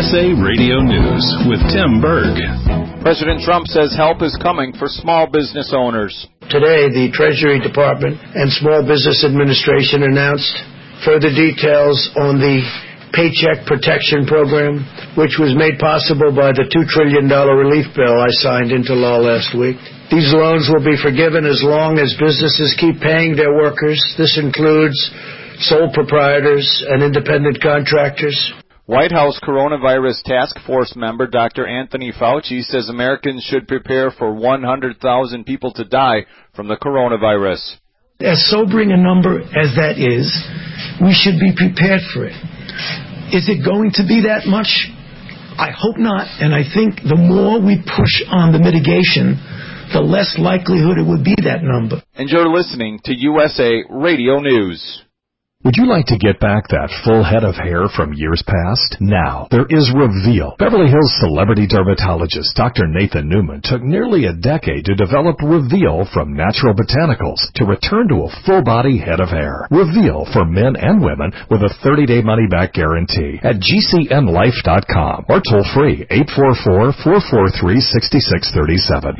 USA Radio News with Tim Berg. President Trump says help is coming for small business owners. Today, the Treasury Department and Small Business Administration announced further details on the Paycheck Protection Program, which was made possible by the $2 trillion relief bill I signed into law last week. These loans will be forgiven as long as businesses keep paying their workers. This includes sole proprietors and independent contractors. White House Coronavirus Task Force member Dr. Anthony Fauci says Americans should prepare for 100,000 people to die from the coronavirus. As sobering a number as that is, we should be prepared for it. Is it going to be that much? I hope not, and I think the more we push on the mitigation, the less likelihood it would be that number. And you're listening to USA Radio News. Would you like to get back that full head of hair from years past? Now, there is Reveal. Beverly Hills celebrity dermatologist Dr. Nathan Newman took nearly a decade to develop Reveal from natural botanicals to return to a full-body head of hair. Reveal for men and women with a 30-day money-back guarantee at GCNlife.com or toll-free 844-443-6637.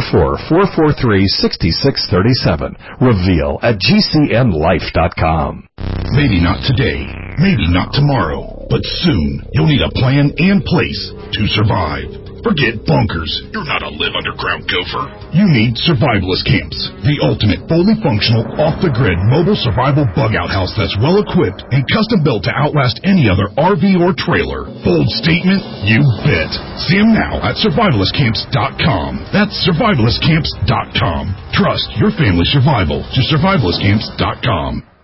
844-443-6637. Reveal at GCNlife.com. Maybe not today, maybe not tomorrow, but soon you'll need a plan and place to survive. Forget bunkers. You're not a live underground gopher. You need Survivalist Camps, the ultimate fully functional, off-the-grid mobile survival bug-out house that's well-equipped and custom-built to outlast any other RV or trailer. Bold statement? You bet. See them now at survivalistcamps.com. That's survivalistcamps.com. Trust your family's survival to survivalistcamps.com.